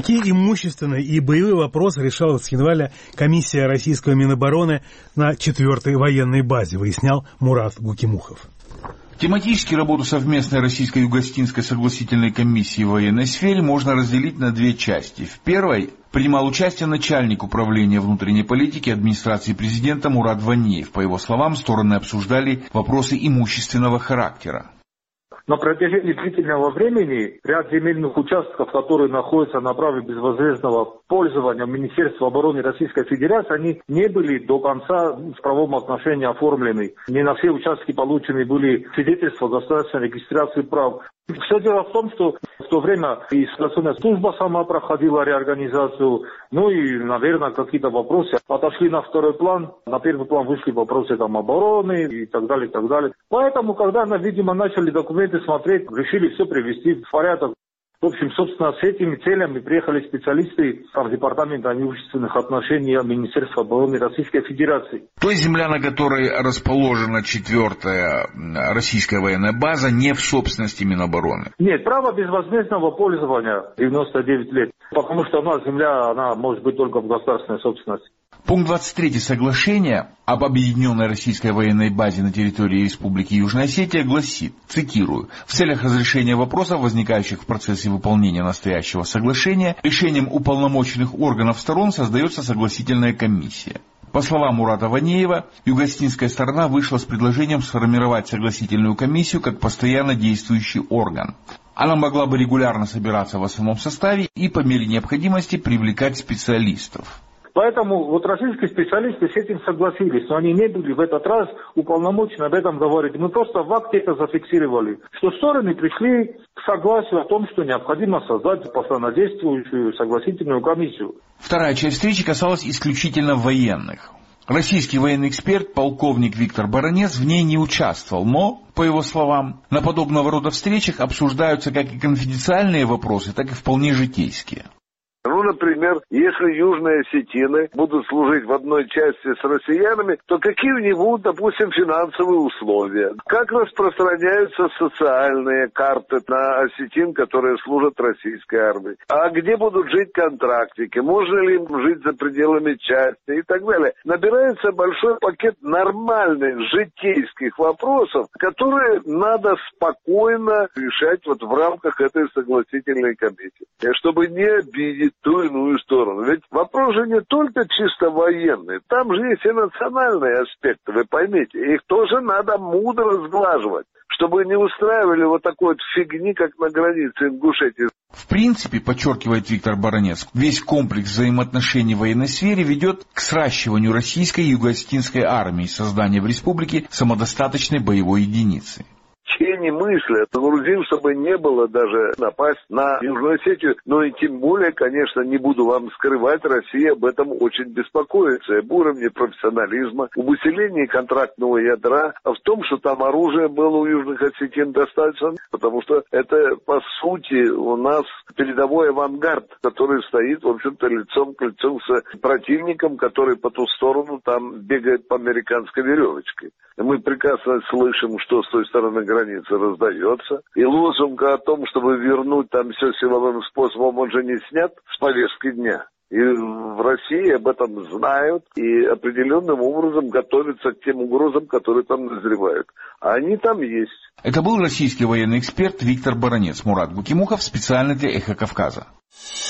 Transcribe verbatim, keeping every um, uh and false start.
Какие имущественные и боевые вопросы решала с января комиссия российского Минобороны на четвертой военной базе, выяснял Мурат Гукимухов. Тематически работу совместной российско-юго-остинской согласительной комиссии в военной сфере можно разделить на две части. В первой принимал участие начальник управления внутренней политики администрации президента Мурат Ванеев. По его словам, стороны обсуждали вопросы имущественного характера. На протяжении длительного времени ряд земельных участков, которые находятся на праве безвозмездного пользования Министерства обороны Российской Федерации, они не были до конца в правом отношении оформлены. Не на все участки получены были свидетельства государственной регистрации прав. Все дело в том, что в то время и следственная служба сама проходила реорганизацию, ну и, наверное, какие-то вопросы отошли на второй план, на первый план вышли вопросы там обороны и так далее, и так далее. Поэтому, когда, видимо, начали документы смотреть, решили все привести в порядок. В общем, собственно, с этими целями приехали специалисты в Департамент имущественных отношений Министерства обороны Российской Федерации. То есть земля, на которой расположена четвертая российская военная база, не в собственности Минобороны? Нет, право безвозмездного пользования девяносто девять лет, потому что у нас земля, она может быть только в государственной собственности. Пункт двадцать три соглашения об объединенной российской военной базе на территории Республики Южная Осетия гласит, цитирую, «В целях разрешения вопросов, возникающих в процессе выполнения настоящего соглашения, решением уполномоченных органов сторон создается согласительная комиссия». По словам Мурата Ванеева, юго-остинская сторона вышла с предложением сформировать согласительную комиссию как постоянно действующий орган. Она могла бы регулярно собираться в основном составе и по мере необходимости привлекать специалистов. Поэтому вот российские специалисты с этим согласились, но они не были в этот раз уполномочены об этом говорить. Мы просто в акте это зафиксировали, что стороны пришли к согласию о том, что необходимо создать постоянно действующую согласительную комиссию. Вторая часть встречи касалась исключительно военных. Российский военный эксперт, полковник Виктор Баранец, в ней не участвовал, но, по его словам, на подобного рода встречах обсуждаются как и конфиденциальные вопросы, так и вполне житейские. Ну, например, если южные осетины будут служить в одной части с россиянами, то какие у них будут, допустим, финансовые условия? Как распространяются социальные карты на осетин, которые служат российской армии? А где будут жить контрактники? Можно ли им жить за пределами части и так далее? Набирается большой пакет нормальных житейских вопросов, которые надо спокойно решать вот в рамках этой согласительной комиссии, чтобы не обидеть ту иную сторону. Ведь вопрос же не только чисто военный, там же есть и национальные аспекты, вы поймите. Их тоже надо мудро сглаживать, чтобы не устраивали вот такой вот фигни, как на границе Ингушетии. В принципе, подчеркивает Виктор Баранец, весь комплекс взаимоотношений в военной сфере ведет к сращиванию российской и юго-остинской армии, созданию в республике самодостаточной боевой единицы. Не мыслят, грузин, чтобы не было даже напасть на Южную Осетию, но и тем более, конечно, не буду вам скрывать, Россия об этом очень беспокоится, об уровне профессионализма, об усилении контрактного ядра, а в том, что там оружие было у южных осетин достаточно, потому что это, по сути, у нас передовой авангард, который стоит, в общем-то, лицом к лицу с противником, который по ту сторону там бегает по американской веревочке. Мы прекрасно слышим, что с той стороны границы раздается. И лозунг о том, чтобы вернуть там все силовым способом, он же не снят с повестки дня. И в России об этом знают и определенным образом готовятся к тем угрозам, которые там назревают. А они там есть. Это был российский военный эксперт Виктор Баранец. Мурат Гукимухов специально для «Эхо Кавказа».